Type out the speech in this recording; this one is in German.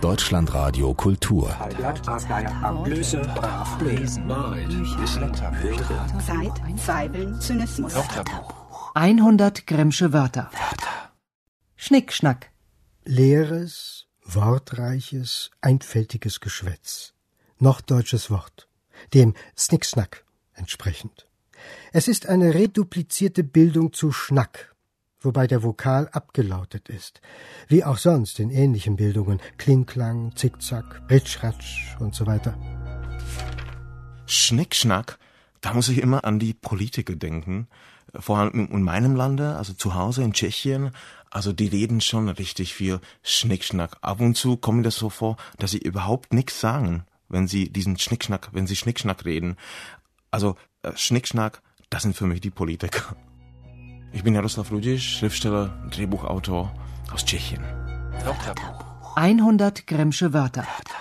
Deutschlandradio Kultur. Zeit, Zweifel, Zynismus. 100 Grimmsche Wörter. Schnickschnack. Leeres, wortreiches, einfältiges Geschwätz. Norddeutsches Wort. Dem Snicksnack entsprechend. Es ist eine reduplizierte Bildung zu Schnack, wobei der Vokal abgelautet ist, wie auch sonst in ähnlichen Bildungen, Klingklang, Zickzack, Ritschratsch und so weiter. Schnickschnack, da muss ich immer an die Politiker denken, vor allem in meinem Lande, also zu Hause in Tschechien, also die reden schon richtig viel Schnickschnack. Ab und zu kommt mir das so vor, dass sie überhaupt nichts sagen, wenn sie Schnickschnack reden. Also Schnickschnack, das sind für mich die Politiker. Ich bin Jaroslav Rudisch, Schriftsteller, Drehbuchautor aus Tschechien. 100 Grimmsche Wörter.